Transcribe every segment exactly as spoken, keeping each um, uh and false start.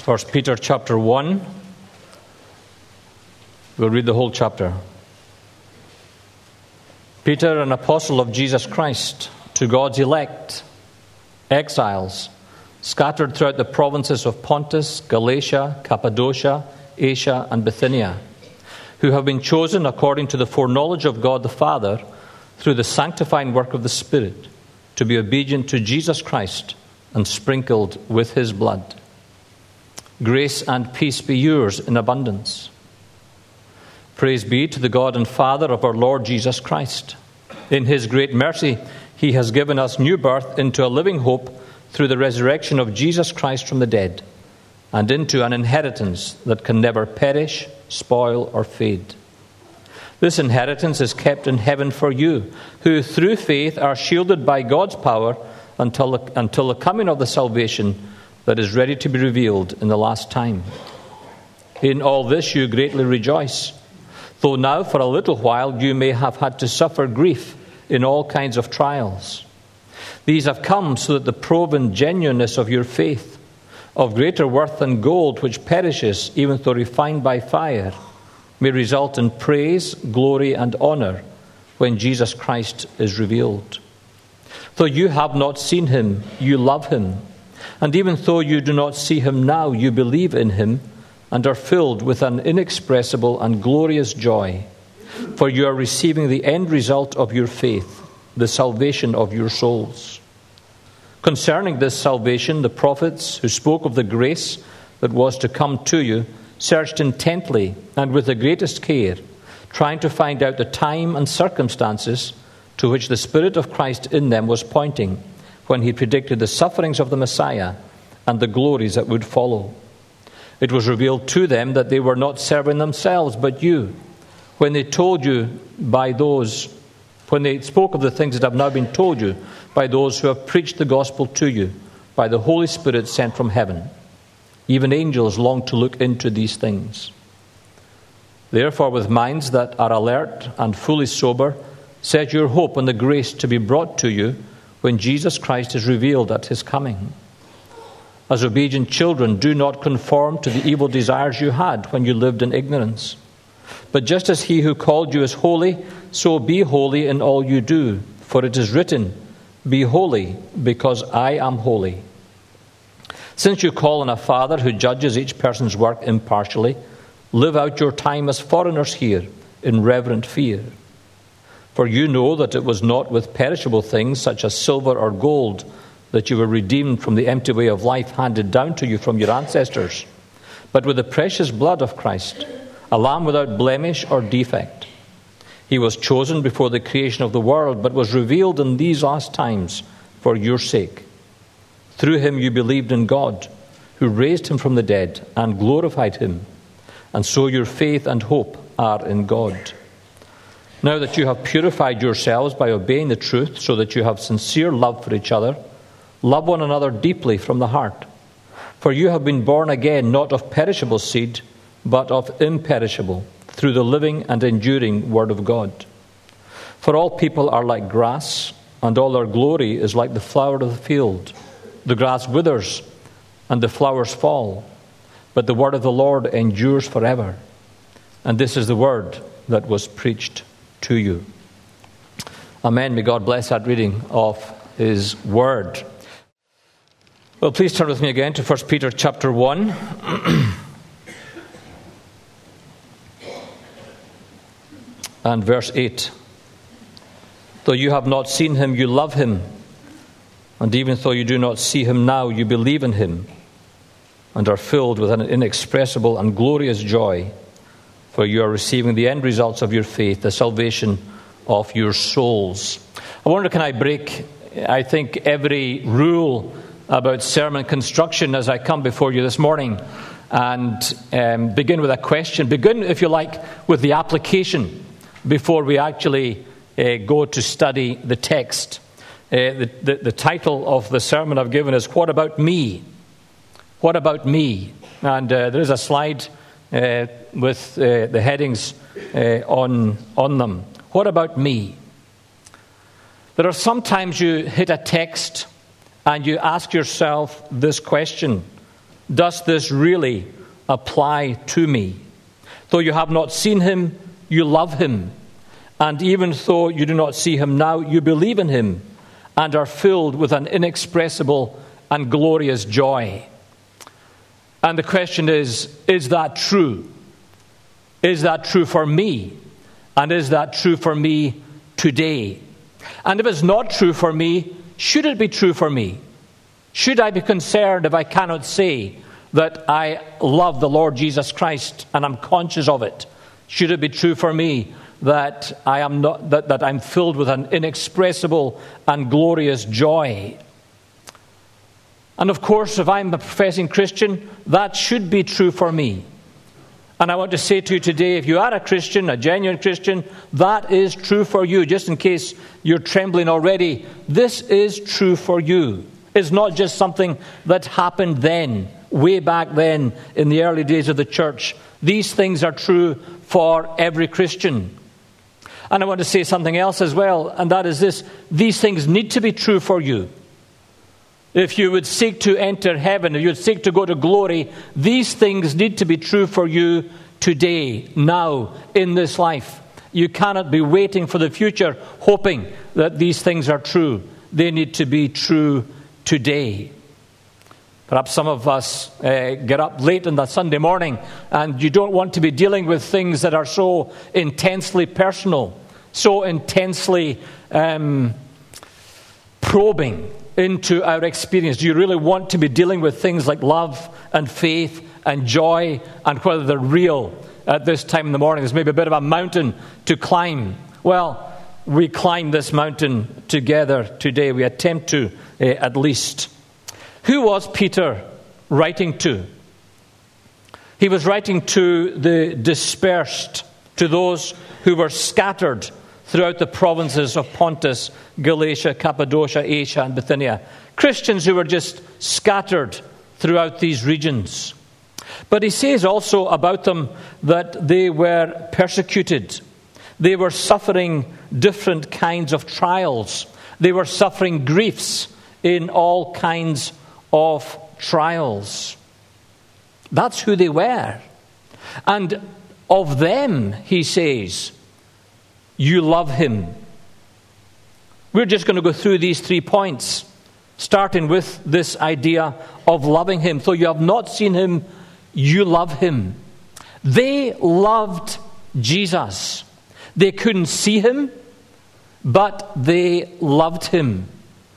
First Peter chapter one. We'll read the whole chapter. Peter, an apostle of Jesus Christ, to God's elect, exiles, scattered throughout the provinces of Pontus, Galatia, Cappadocia, Asia, and Bithynia, who have been chosen according to the foreknowledge of God the Father, through the sanctifying work of the Spirit, to be obedient to Jesus Christ and sprinkled with his blood. Grace and peace be yours in abundance. Praise be to the God and Father of our Lord Jesus Christ. In his great mercy, he has given us new birth into a living hope through the resurrection of Jesus Christ from the dead, and into an inheritance that can never perish, spoil, or fade. This inheritance is kept in heaven for you, who through faith are shielded by God's power until the, until the coming of the salvation that is ready to be revealed in the last time. In all this you greatly rejoice, though now for a little while you may have had to suffer grief in all kinds of trials. These have come so that the proven genuineness of your faith, of greater worth than gold which perishes even though refined by fire, may result in praise, glory, and honor when Jesus Christ is revealed. Though you have not seen him, you love him. And even though you do not see him now, you believe in him and are filled with an inexpressible and glorious joy, for you are receiving the end result of your faith, the salvation of your souls. Concerning this salvation, the prophets who spoke of the grace that was to come to you searched intently and with the greatest care, trying to find out the time and circumstances to which the Spirit of Christ in them was pointing when he predicted the sufferings of the Messiah and the glories that would follow. It was revealed to them that they were not serving themselves but you, when they told you by those, when they spoke of the things that have now been told you by those who have preached the gospel to you by the Holy Spirit sent from heaven. Even angels long to look into these things. Therefore, with minds that are alert and fully sober, set your hope on the grace to be brought to you when Jesus Christ is revealed at his coming. As obedient children, do not conform to the evil desires you had when you lived in ignorance. But just as he who called you is holy, so be holy in all you do. For it is written, "Be holy, because I am holy." Since you call on a Father who judges each person's work impartially, live out your time as foreigners here in reverent fear. For you know that it was not with perishable things such as silver or gold that you were redeemed from the empty way of life handed down to you from your ancestors, but with the precious blood of Christ, a lamb without blemish or defect. He was chosen before the creation of the world, but was revealed in these last times for your sake. Through him you believed in God, who raised him from the dead and glorified him, and so your faith and hope are in God. Now that you have purified yourselves by obeying the truth, so that you have sincere love for each other, love one another deeply from the heart. For you have been born again, not of perishable seed, but of imperishable, through the living and enduring Word of God. For all people are like grass, and all their glory is like the flower of the field. The grass withers, and the flowers fall, but the word of the Lord endures forever. And this is the word that was preached to you. Amen. May God bless that reading of his word. Well, please turn with me again to First Peter chapter one. And verse eight. Though you have not seen him, you love him. And even though you do not see him now, you believe in him and are filled with an inexpressible and glorious joy, for you are receiving the end results of your faith, the salvation of your souls. I wonder, can I break, I think, every rule about sermon construction as I come before you this morning and um, begin with a question. Begin, if you like, with the application before we actually uh, go to study the text. Uh, the, the, the title of the sermon I've given is, What About Me? What About Me? And uh, there is a slide uh, with uh, the headings uh, on, on them. What about me? There are sometimes you hit a text and you ask yourself this question: does this really apply to me? Though you have not seen him, you love him. And even though you do not see him now, you believe in him and are filled with an inexpressible and glorious joy. And the question is, is that true? Is that true for me? And is that true for me today? And if it's not true for me, should it be true for me? Should I be concerned if I cannot say that I love the Lord Jesus Christ and I'm conscious of it? Should it be true for me that I am not that, that I'm filled with an inexpressible and glorious joy? And of course, if I'm a professing Christian, that should be true for me. And I want to say to you today, if you are a Christian, a genuine Christian, that is true for you. Just in case you're trembling already, this is true for you. It's not just something that happened then, way back then in the early days of the church. These things are true for every Christian. And I want to say something else as well, and that is this: these things need to be true for you. If you would seek to enter heaven, if you would seek to go to glory, these things need to be true for you today, now, in this life. You cannot be waiting for the future, hoping that these things are true. They need to be true today. Perhaps some of us uh, get up late on that Sunday morning and you don't want to be dealing with things that are so intensely personal, so intensely um, probing into our experience. Do you really want to be dealing with things like love and faith and joy and whether they're real at this time in the morning? There's maybe a bit of a mountain to climb. Well, we climb this mountain together today. We attempt to, uh, at least. Who was Peter writing to? He was writing to the dispersed, to those who were scattered throughout the provinces of Pontus, Galatia, Cappadocia, Asia, and Bithynia. Christians who were just scattered throughout these regions. But he says also about them that they were persecuted. They were suffering different kinds of trials. They were suffering griefs in all kinds of trials. That's who they were. And of them, he says, you love him. We're just going to go through these three points, starting with this idea of loving him. Though you have not seen him, you love him. They loved Jesus. They couldn't see him, but they loved him.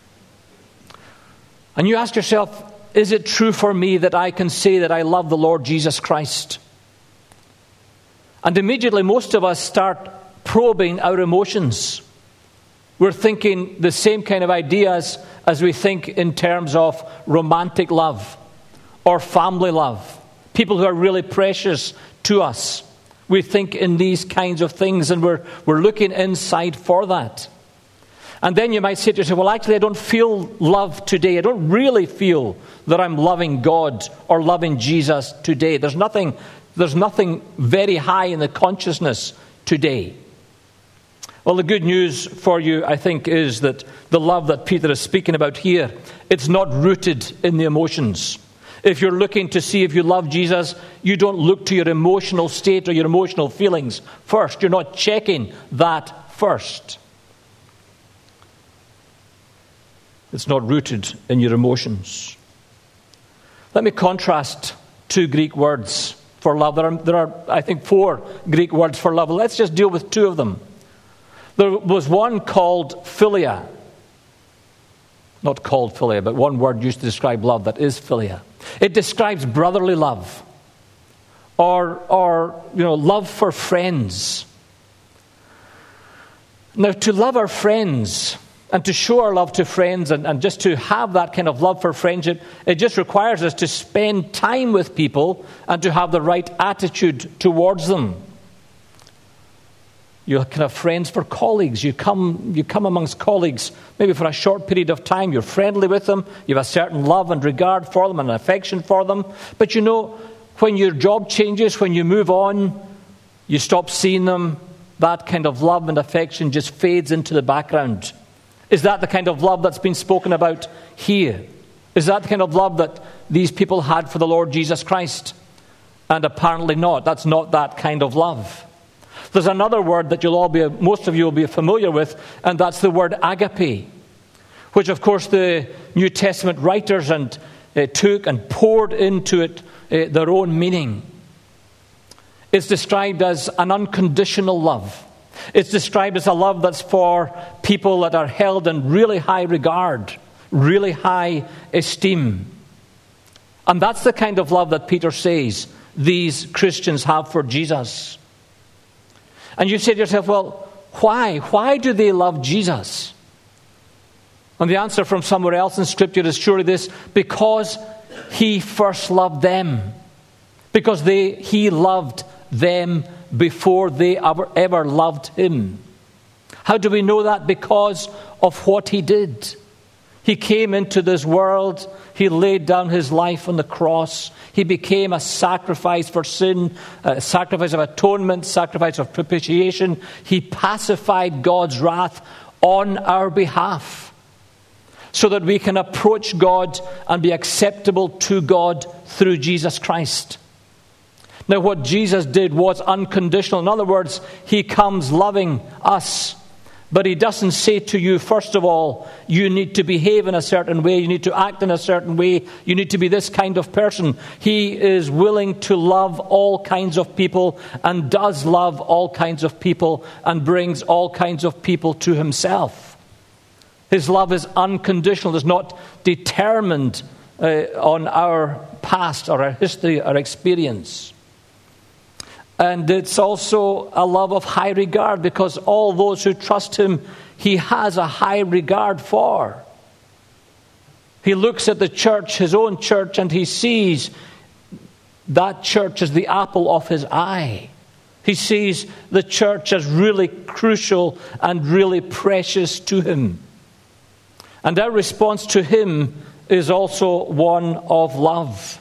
And you ask yourself, is it true for me that I can say that I love the Lord Jesus Christ? And immediately most of us start probing our emotions. We're thinking the same kind of ideas as we think in terms of romantic love or family love. People who are really precious to us. We think in these kinds of things, and we're, we're looking inside for that. And then you might say to yourself, well, actually, I don't feel love today. I don't really feel that I'm loving God or loving Jesus today. There's nothing, there's nothing very high in the consciousness today. Well, the good news for you, I think, is that the love that Peter is speaking about here, it's not rooted in the emotions. If you're looking to see if you love Jesus, you don't look to your emotional state or your emotional feelings first. You're not checking that first. It's not rooted in your emotions. Let me contrast two Greek words for love. There are, there are, I think, four Greek words for love. Let's just deal with two of them. There was one called philia. Not called philia, but one word used to describe love, that is philia. It describes brotherly love, or, or you know, love for friends. Now, to love our friends and to show our love to friends and, and just to have that kind of love for friendship, it just requires us to spend time with people and to have the right attitude towards them. You can have friends for colleagues. You come, you come amongst colleagues maybe for a short period of time. You're friendly with them. You have a certain love and regard for them and affection for them. But you know, when your job changes, when you move on, you stop seeing them, that kind of love and affection just fades into the background. Is that the kind of love that's been spoken about here? Is that the kind of love that these people had for the Lord Jesus Christ? And apparently not. That's not that kind of love. There's another word that you'll all be, most of you will be familiar with, and that's the word agape, which of course the New Testament writers and uh, took and poured into it uh, their own meaning. It's described as an unconditional love. It's described as a love that's for people that are held in really high regard, really high esteem. And that's the kind of love that Peter says these Christians have for Jesus. And you say to yourself, well, why? Why do they love Jesus? And the answer from somewhere else in Scripture is surely this: because he first loved them. Because they, he loved them before they ever, ever loved him. How do we know that? Because of what he did. He came into this world. He laid down his life on the cross. He became a sacrifice for sin, a sacrifice of atonement, sacrifice of propitiation. He pacified God's wrath on our behalf so that we can approach God and be acceptable to God through Jesus Christ. Now, what Jesus did was unconditional. In other words, he comes loving us. But he doesn't say to you, first of all, you need to behave in a certain way, you need to act in a certain way, you need to be this kind of person. He is willing to love all kinds of people and does love all kinds of people and brings all kinds of people to himself. His love is unconditional. It's not determined uh, on our past or our history or experience. And it's also a love of high regard, because all those who trust him, he has a high regard for. He looks at the church, his own church, and he sees that church as the apple of his eye. He sees the church as really crucial and really precious to him. And our response to him is also one of love.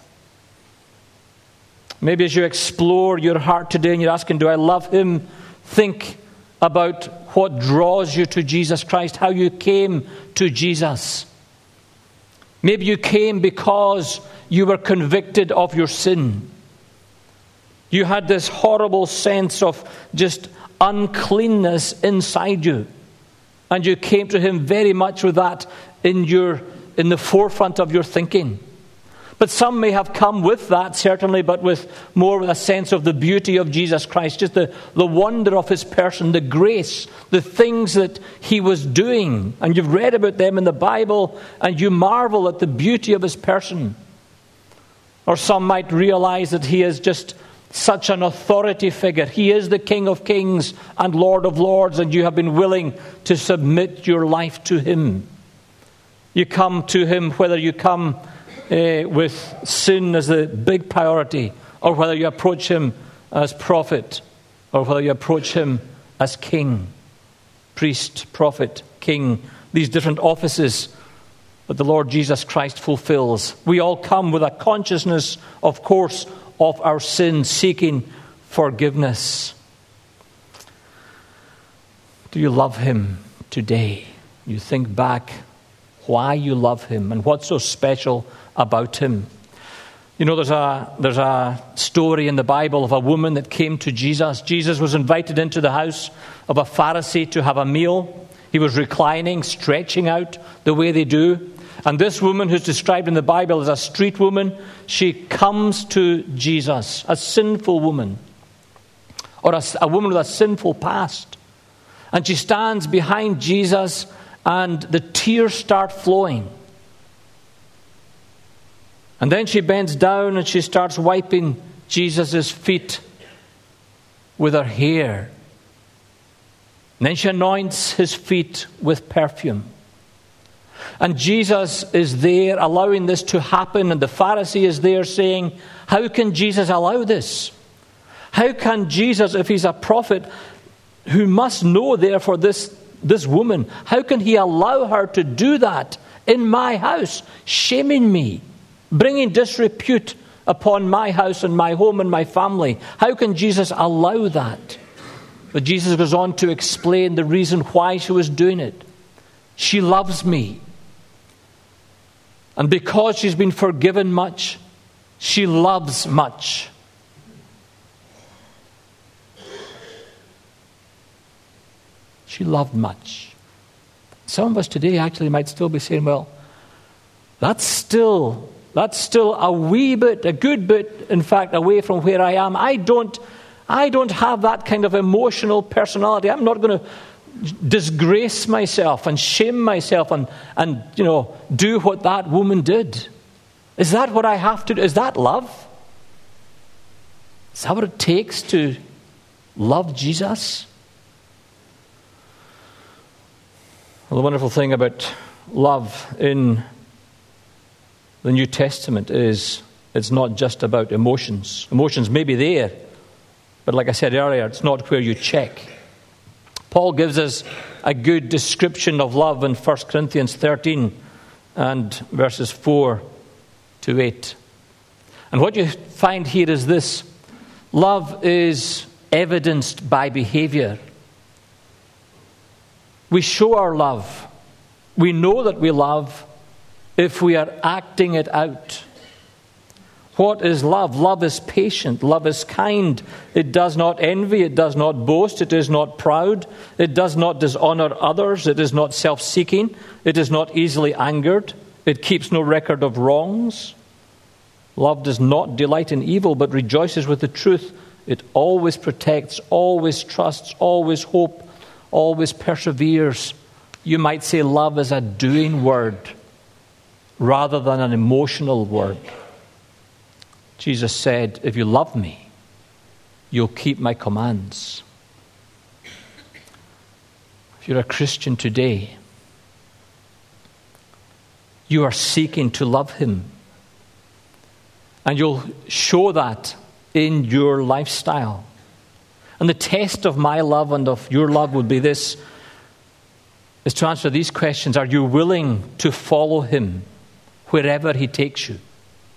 Maybe as you explore your heart today and you're asking, do I love him? Think about what draws you to Jesus Christ, how you came to Jesus. Maybe you came because you were convicted of your sin. You had this horrible sense of just uncleanness inside you. And you came to him very much with that in your in the forefront of your thinking. But some may have come with that, certainly, but with more with a sense of the beauty of Jesus Christ, just the, the wonder of his person, the grace, the things that he was doing. And you've read about them in the Bible, and you marvel at the beauty of his person. Or some might realize that he is just such an authority figure. He is the King of Kings and Lord of Lords, and you have been willing to submit your life to him. You come to him, whether you come Uh, with sin as the big priority, or whether you approach him as prophet, or whether you approach him as king, priest, prophet, king, these different offices that the Lord Jesus Christ fulfills. We all come with a consciousness, of course, of our sin, seeking forgiveness. Do you love him today? You think back why you love him and what's so special about him. You know, there's a there's a story in the Bible of a woman that came to Jesus. Jesus was invited into the house of a Pharisee to have a meal. He was reclining, stretching out the way they do. And this woman, who's described in the Bible as a street woman, she comes to Jesus, a sinful woman, or a, a woman with a sinful past. And she stands behind Jesus, and the tears start flowing. And then she bends down and she starts wiping Jesus' feet with her hair. And then she anoints his feet with perfume. And Jesus is there allowing this to happen, and the Pharisee is there saying, how can Jesus allow this? How can Jesus, if he's a prophet who must know therefore this, this woman, how can he allow her to do that in my house, shaming me, bringing disrepute upon my house and my home and my family? How can Jesus allow that? But Jesus goes on to explain the reason why she was doing it. She loves me. And because she's been forgiven much, she loves much. She loved much. Some of us today actually might still be saying, well, that's still, that's still a wee bit, a good bit, in fact, away from where I am. I don't, I don't have that kind of emotional personality. I'm not going to disgrace myself and shame myself and, and, you know, do what that woman did. Is that what I have to do? Is that love? Is that what it takes to love Jesus? Well, the wonderful thing about love in the New Testament is it's not just about emotions. Emotions may be there, but like I said earlier, it's not where you check. Paul gives us a good description of love in First Corinthians thirteen and verses four to eight. And what you find here is this: love is evidenced by behavior. We show our love. We know that we love if we are acting it out. What is love? Love is patient. Love is kind. It does not envy. It does not boast. It is not proud. It does not dishonor others. It is not self-seeking. It is not easily angered. It keeps no record of wrongs. Love does not delight in evil, but rejoices with the truth. It always protects, always trusts, always hopes, always perseveres. You might say love is a doing word rather than an emotional word. Jesus said, if you love me, you'll keep my commands. If you're a Christian today, you are seeking to love him. And you'll show that in your lifestyle. And the test of my love and of your love would be this, is to answer these questions. Are you willing to follow him wherever he takes you?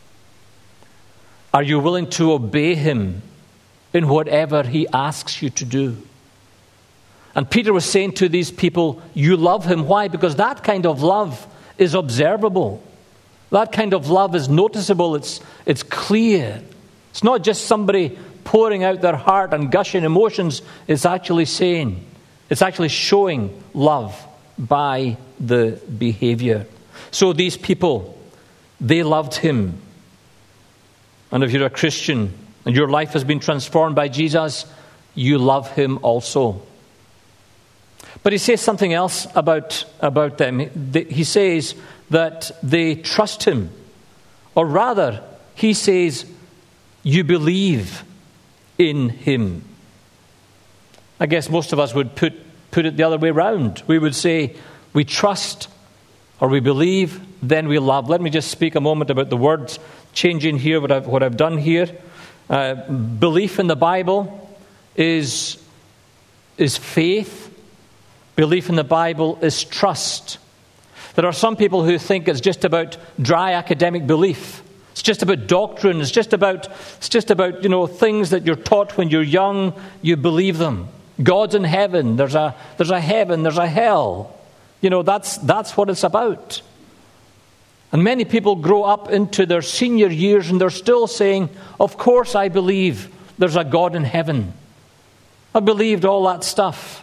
Are you willing to obey him in whatever he asks you to do? And Peter was saying to these people, you love him. Why? Because that kind of love is observable. That kind of love is noticeable. It's, it's clear. It's not just somebody pouring out their heart and gushing emotions. It's actually saying, it's actually showing love by the behavior. So these people, they loved him. And if you're a Christian and your life has been transformed by Jesus, you love him also. But he says something else about, about them. He says that they trust him. Or rather, he says, you believe in him. I guess most of us would put, put it the other way around. We would say, we trust or we believe, then we love. Let me just speak a moment about the words changing here, what I've, what I've done here. Uh, belief in the Bible is, is faith. Belief in the Bible is trust. There are some people who think it's just about dry academic belief. It's just about doctrine. It's just about, it's just about, you know, things that you're taught when you're young. You believe them. God's in heaven. There's a, there's a heaven. There's a hell. You know, that's, that's what it's about. And many people grow up into their senior years and they're still saying, of course I believe there's a God in heaven. I believed all that stuff.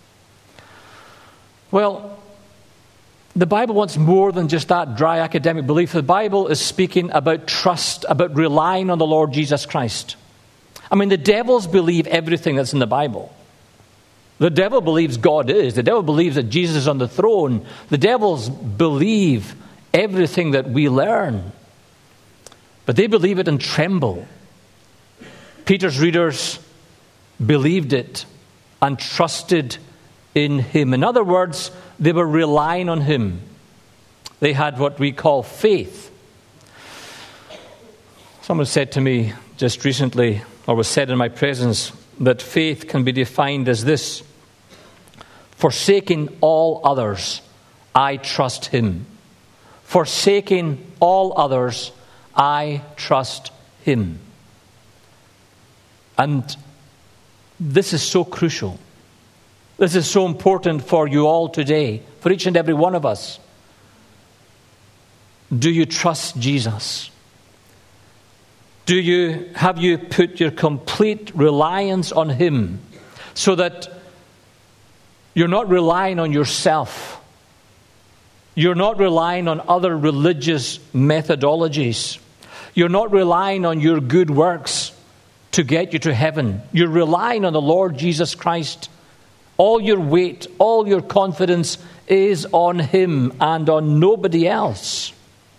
Well, the Bible wants more than just that dry academic belief. The Bible is speaking about trust, about relying on the Lord Jesus Christ. I mean, the devils believe everything that's in the Bible. The devil believes God is. The devil believes that Jesus is on the throne. The devils believe everything that we learn. But they believe it and tremble. Peter's readers believed it and trusted in him. In other words, they were relying on him. They had what we call faith. Someone said to me just recently, or was said in my presence, that faith can be defined as this: forsaking all others, I trust him. Forsaking all others, I trust him. And this is so crucial. This is so important for you all today, for each and every one of us. Do you trust Jesus? Do you, have you put your complete reliance on him so that you're not relying on yourself? You're not relying on other religious methodologies. You're not relying on your good works to get you to heaven. You're relying on the Lord Jesus Christ. All your weight, all your confidence is on him and on nobody else.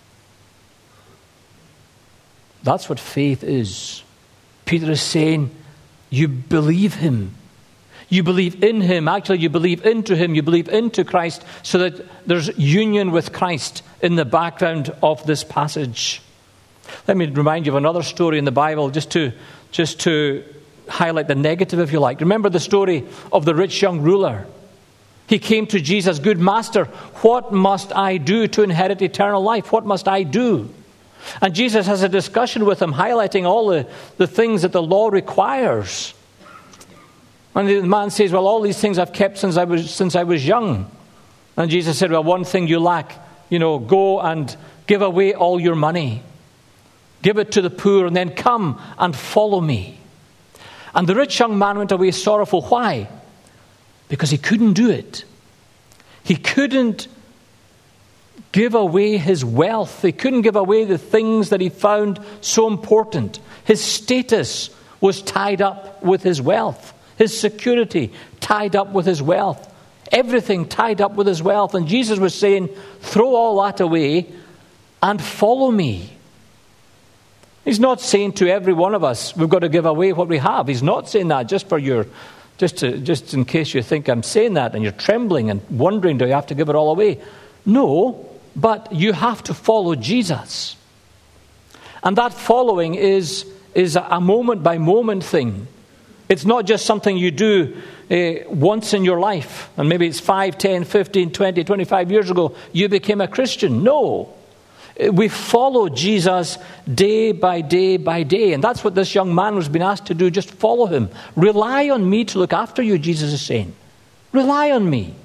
That's what faith is. Peter is saying, you believe him. You believe in him. Actually, you believe into him. You believe into Christ so that there's union with Christ in the background of this passage. Let me remind you of another story in the Bible just to, just to highlight the negative, if you like. Remember the story of the rich young ruler. He came to Jesus, good master, what must I do to inherit eternal life? What must I do? And Jesus has a discussion with him, highlighting all the, the things that the law requires. And the man says, well, all these things I've kept since I was since I was young. And Jesus said, well, one thing you lack, you know, go and give away all your money. Give it to the poor, and then come and follow me. And the rich young man went away sorrowful. Why? Because he couldn't do it. He couldn't give away his wealth. He couldn't give away the things that he found so important. His status was tied up with his wealth. His security tied up with his wealth. Everything tied up with his wealth. And Jesus was saying, throw all that away and follow me. He's not saying to every one of us, we've got to give away what we have. He's not saying that just for your, just to, just in case you think I'm saying that and you're trembling and wondering, do you have to give it all away? No, but you have to follow Jesus. And that following is, is a moment by moment thing. It's not just something you do uh, once in your life. And maybe it's five, ten, fifteen, twenty, twenty-five years ago you became a Christian. No. We follow Jesus day by day by day. And that's what this young man was being asked to do. Just follow him. Rely on me to look after you, Jesus is saying. Rely on me.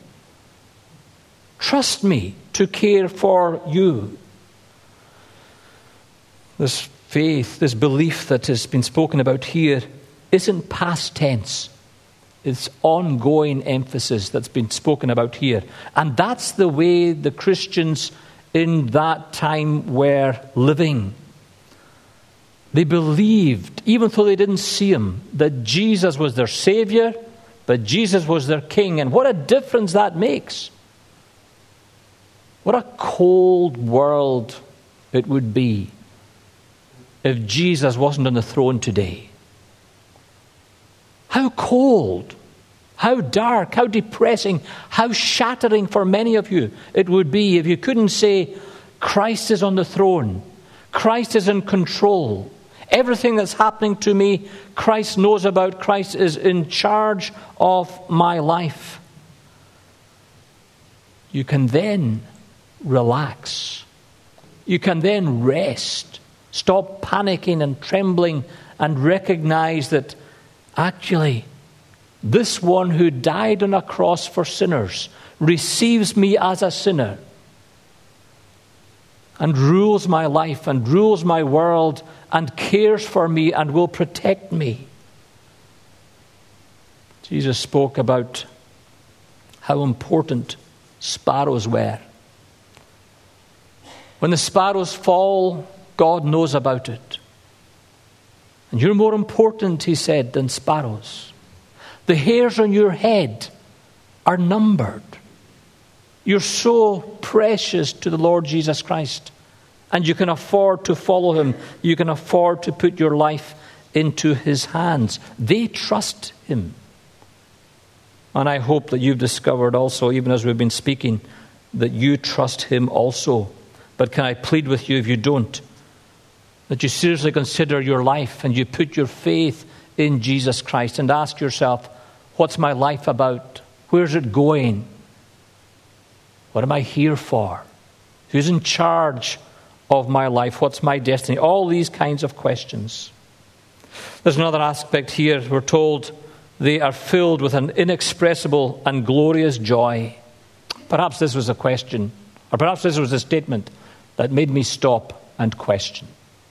Trust me to care for you. This faith, this belief that has been spoken about here isn't past tense. It's ongoing emphasis that's been spoken about here. And that's the way the Christians in that time were living. They believed, even though they didn't see him, that Jesus was their Savior, that Jesus was their King. And what a difference that makes. What a cold world it would be if Jesus wasn't on the throne today. How cold, how dark, how depressing, how shattering for many of you it would be if you couldn't say, Christ is on the throne. Christ is in control. Everything that's happening to me, Christ knows about. Christ is in charge of my life. You can then relax. You can then rest. Stop panicking and trembling and recognize that actually, this one who died on a cross for sinners receives me as a sinner and rules my life and rules my world and cares for me and will protect me. Jesus spoke about how important sparrows were. When the sparrows fall, God knows about it. And you're more important, he said, than sparrows. The hairs on your head are numbered. You're so precious to the Lord Jesus Christ. And you can afford to follow him. You can afford to put your life into his hands. They trust him. And I hope that you've discovered also, even as we've been speaking, that you trust him also. But can I plead with you, if you don't, that you seriously consider your life and you put your faith in Jesus Christ and ask yourself, what's my life about? Where's it going? What am I here for? Who's in charge of my life? What's my destiny? All these kinds of questions. There's another aspect here. We're told they are filled with an inexpressible and glorious joy. Perhaps this was a question, or perhaps this was a statement. that made me stop and question.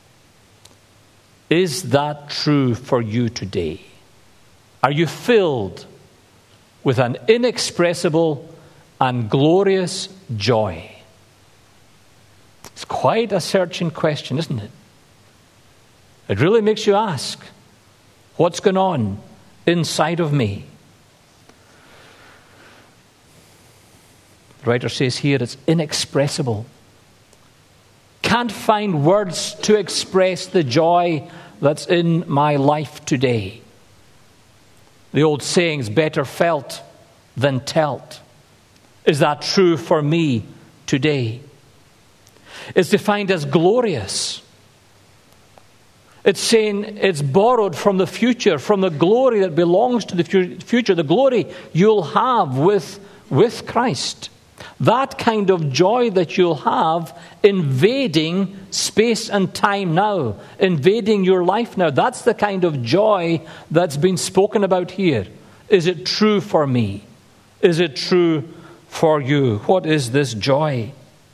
Is that true for you today? Are you filled with an inexpressible and glorious joy? It's quite a searching question, isn't it? It really makes you ask, what's going on inside of me? The writer says here it's inexpressible. Can't find words to express the joy that's in my life today. The old saying is better felt than telt. Is that true for me today? It's defined as glorious. It's saying it's borrowed from the future, from the glory that belongs to the future, the glory you'll have with, with Christ. That kind of joy that you'll have invading space and time now, invading your life now. That's the kind of joy that's been spoken about here. Is it true for me? Is it true for you? What is this joy?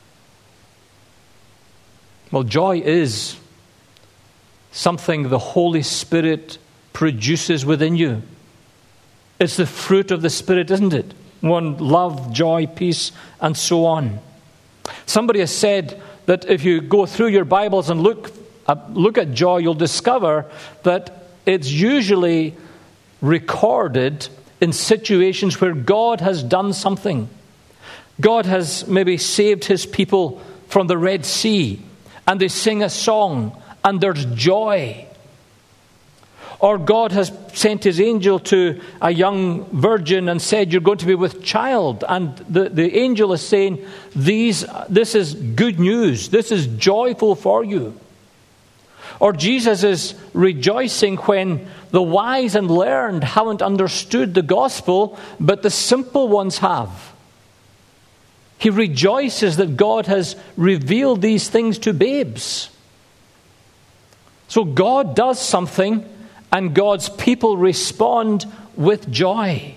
Well, joy is something the Holy Spirit produces within you. It's the fruit of the Spirit, isn't it? One, love, joy, peace, and so on. Somebody has said that if you go through your Bibles and look, uh, look at joy, you'll discover that it's usually recorded in situations where God has done something. God has maybe saved his people from the Red Sea, and they sing a song, and there's joy. Or God has sent his angel to a young virgin and said, you're going to be with child. And the, the angel is saying, These, this is good news. This is joyful for you. Or Jesus is rejoicing when the wise and learned haven't understood the gospel, but the simple ones have. He rejoices that God has revealed these things to babes. So God does something, and God's people respond with joy.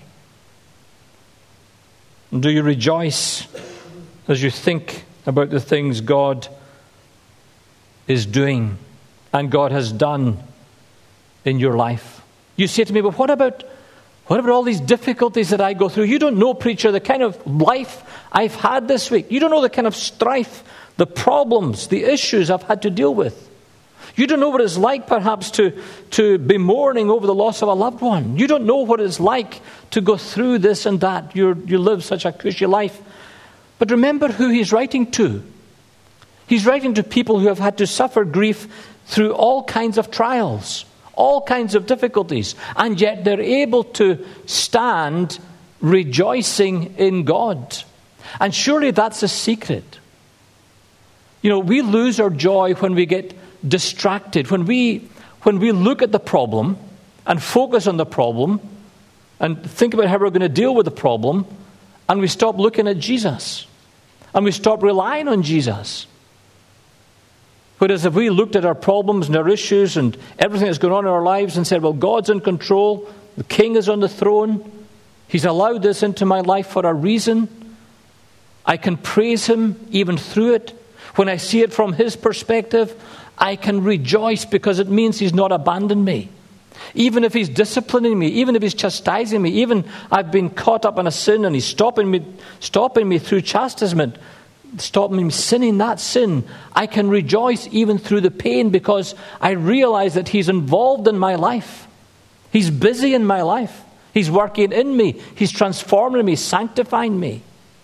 Do you rejoice as you think about the things God is doing and God has done in your life? You say to me, but what about, what about all these difficulties that I go through? You don't know, preacher, the kind of life I've had this week. You don't know the kind of strife, the problems, the issues I've had to deal with. You don't know what it's like, perhaps, to, to be mourning over the loss of a loved one. You don't know what it's like to go through this and that. You're, you live such a cushy life. But remember who he's writing to. He's writing to people who have had to suffer grief through all kinds of trials, all kinds of difficulties, and yet they're able to stand rejoicing in God. And surely that's a secret. You know, we lose our joy when we get distracted, when we when we look at the problem and focus on the problem and think about how we're going to deal with the problem, and we stop looking at Jesus and we stop relying on Jesus. Whereas if we looked at our problems and our issues and everything that's going on in our lives and said, well, God's in control, the King is on the throne, he's allowed this into my life for a reason, I can praise him even through it. When I see it from his perspective, I can rejoice because it means he's not abandoned me. Even if he's disciplining me, even if he's chastising me, even I've been caught up in a sin and he's stopping me, stopping me through chastisement, stopping me sinning that sin, I can rejoice even through the pain because I realize that he's involved in my life. He's busy in my life. He's working in me. He's transforming me, sanctifying me.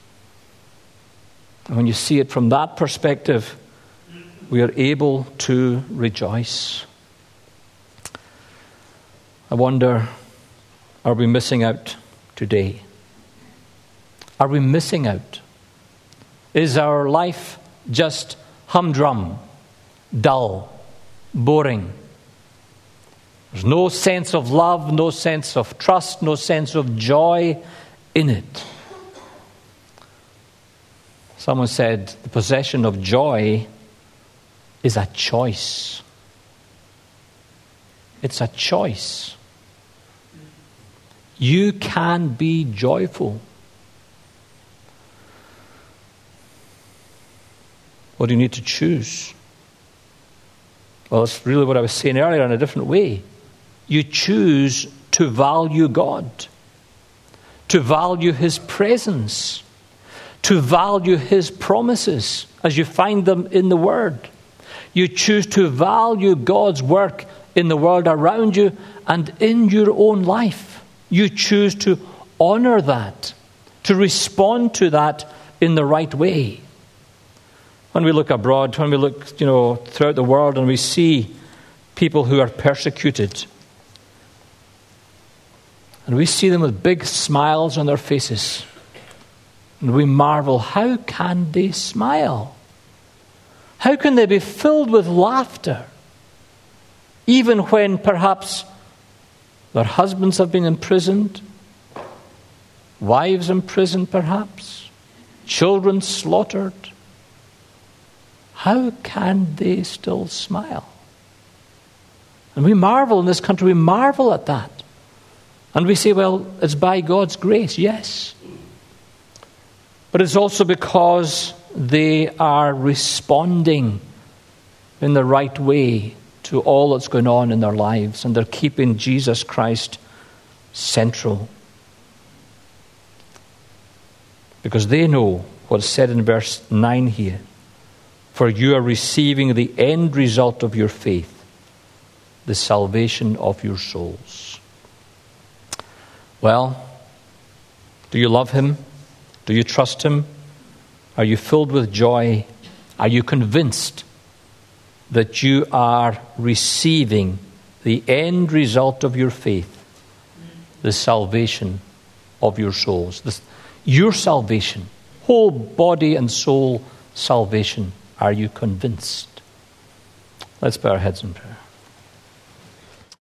And when you see it from that perspective, we are able to rejoice. I wonder, are we missing out today? Are we missing out? Is our life just humdrum, dull, boring? There's no sense of love, no sense of trust, no sense of joy in it. Someone said the possession of joy is a choice. It's a choice. You can be joyful. What do you need to choose? Well, it's really what I was saying earlier in a different way. You choose to value God, to value His presence, to value His promises as you find them in the Word. You choose to value God's work in the world around you and in your own life. You choose to honor that, to respond to that in the right way. When we look abroad, when we look, you know, throughout the world and we see people who are persecuted, and we see them with big smiles on their faces, and we marvel, how can they smile? How can they be filled with laughter, even when perhaps their husbands have been imprisoned, wives imprisoned perhaps, children slaughtered? How can they still smile? And we marvel in this country, we marvel at that. And we say, well, it's by God's grace, yes. But it's also because they are responding in the right way to all that's going on in their lives, and they're keeping Jesus Christ central. Because they know what's said in verse nine here. For you are receiving the end result of your faith, the salvation of your souls. Well, do you love Him? Do you trust Him? Are you filled with joy? Are you convinced that you are receiving the end result of your faith, the salvation of your souls? This, your salvation, whole body and soul salvation. Are you convinced? Let's bow our heads in prayer.